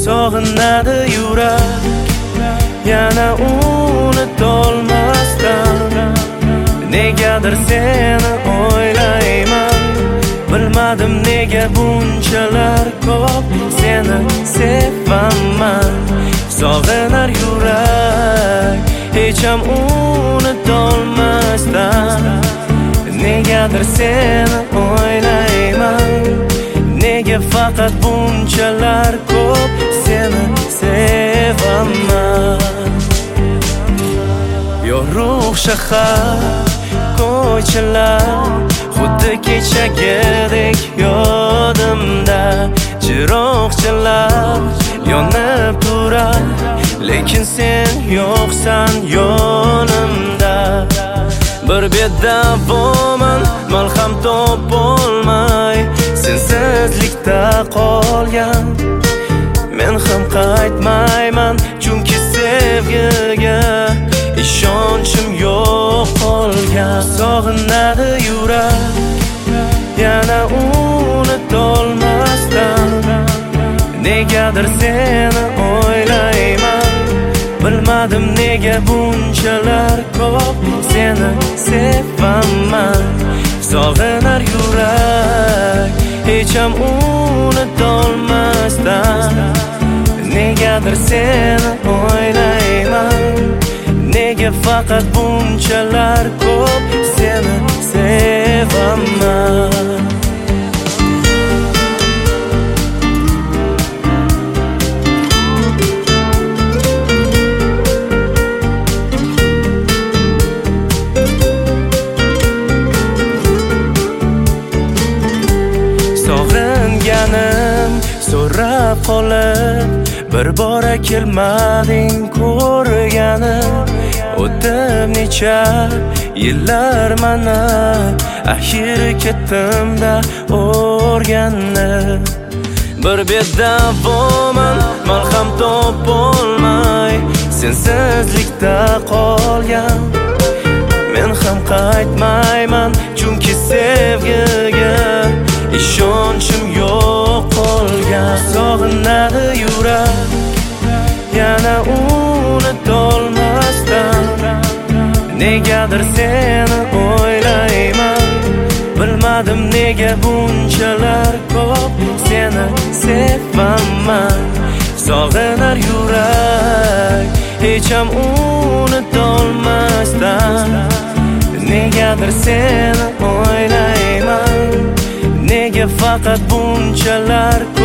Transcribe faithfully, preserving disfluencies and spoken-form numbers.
sog'inadi yurak yana unutolmasdan. Negadir seni o'ylayman, bilmadim nega bunchalar ko'p seni sevaman. Sog'inar yurak hech ham unutolmasdan. Negadir seni o'ylayman, nega faqat bunchalar ko'p seni sevaman. Yorug' shahar ko'chalar xuddi kechagidek yodimda. Chiroqchalar yonib turar, lekin sen yo'qsan yonimda. Bir bedavoman malham topolmay sensizlikda qolgan. Men ham qaytmayman, chunki sevgiga ishonchim yo'q qolgan. Sog'inadi yurak yana unutolmasdan. Negadir seni o'ylayman, bilmadim nega bunchalar ko'p seni sevaman. Sog'inar yurak hech ham unutolmasdan. Negadir seni o'ylayman, nega faqat bunchalar ko'p seni sevaman. Sog'inganim so'rab qolib, bir bora kelmading ko'rganim. O'tib necha yillar mana, axiri ketdim-da o'rganib. Bir bedavoman malham topolmay sensizlikda qolgan. Men ham qaytmayman, chunki sevgiga ishonchim yo'q qolgan. Sog'inadi yurak yana unutolmasdan. Negadir seni o'ylayman, bilmadim nega bunchalar ko'p seni sevaman. Sog'inar yurak hech ham unutolmasdan. Negadir seni o'ylayman, nega faqat bunchalar